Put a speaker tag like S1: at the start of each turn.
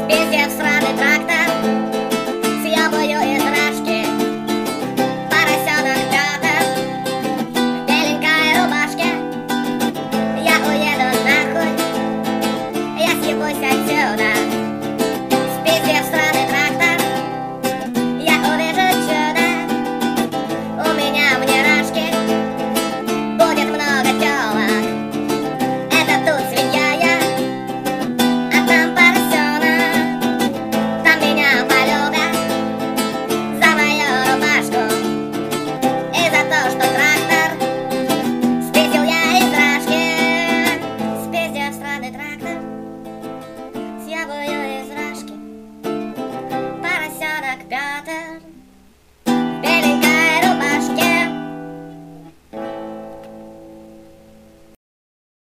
S1: Пиздец, сраный трактор, съебаю из рашки. Поросенок Пётр в беленькой рубашке. Я уеду нахуй, я съебусь отсюда.